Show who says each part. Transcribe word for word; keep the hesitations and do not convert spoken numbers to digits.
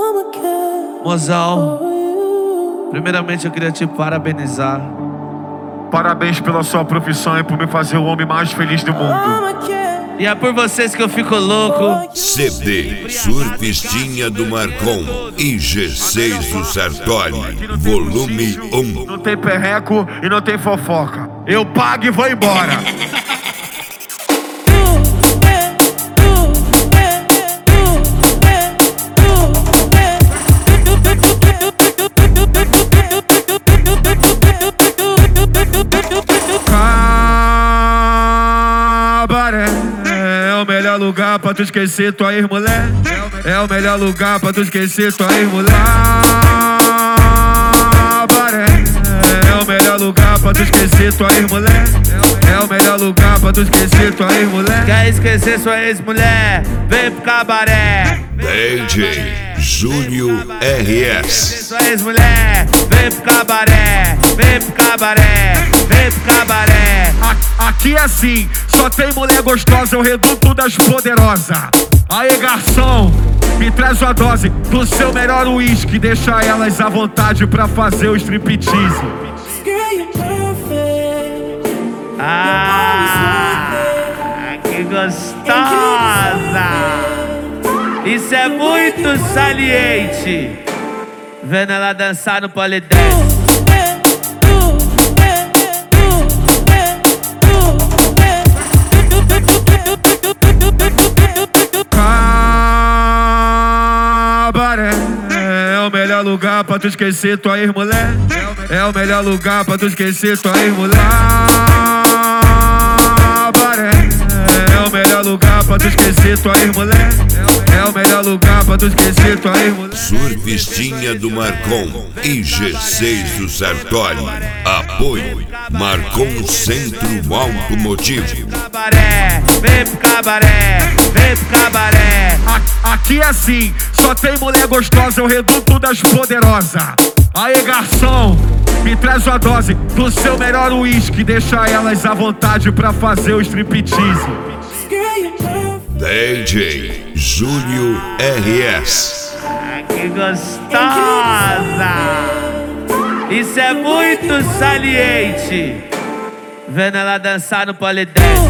Speaker 1: Mozão, primeiramente eu queria te parabenizar.
Speaker 2: Parabéns pela sua profissão e por me fazer o homem mais feliz do mundo.
Speaker 1: E é por vocês que eu fico louco.
Speaker 3: C D Surfistinha do Marcon e G seis do Sartori, volume um.
Speaker 2: Não tem perreco e não tem fofoca. Eu pago e vou embora. É o melhor lugar pra tu esquecer tua ex-mulher. É o melhor lugar pra tu esquecer tua ex-mulher. É o melhor lugar pra tu esquecer tua ex-mulher. É o melhor lugar pra tu esquecer tua ex-mulher.
Speaker 1: Quer esquecer sua ex-mulher? Vem pro cabaré.
Speaker 3: D J Júnior R S.
Speaker 1: Sua ex-mulher, vem pro cabaré. Vem pro cabaré. Vem pro cabaré.
Speaker 2: Aqui é assim, só tem mulher gostosa, eu reduto das poderosas. Aê, garçom, me traz uma dose do seu melhor uísque. Deixa elas à vontade pra fazer o striptease.
Speaker 1: Ah, que gostosa! Isso é muito saliente. Vendo ela dançar no polidense.
Speaker 2: É o melhor lugar pra tu esquecer tua ex-mulher. É o melhor lugar pra tu esquecer tua ex-mulher. É o melhor lugar pra tu esquecer tua ex-mulher. É o melhor lugar pra tu esquecer tua ex-mulher.
Speaker 3: Surfistinha do Marcon e G seis do Sartori. Apoio Marcon Centro Automotivo.
Speaker 1: Cabaré, vem pro cabaré, vem pro cabaré.
Speaker 2: Aqui é assim, só tem mulher gostosa, eu reduto das poderosas. Aê, garçom, me traz uma dose do seu melhor uísque. Deixa elas à vontade pra fazer o striptease.
Speaker 3: D J Júnior R S.
Speaker 1: Ah, que gostosa! Isso é muito saliente. Vendo ela dançar no polidense.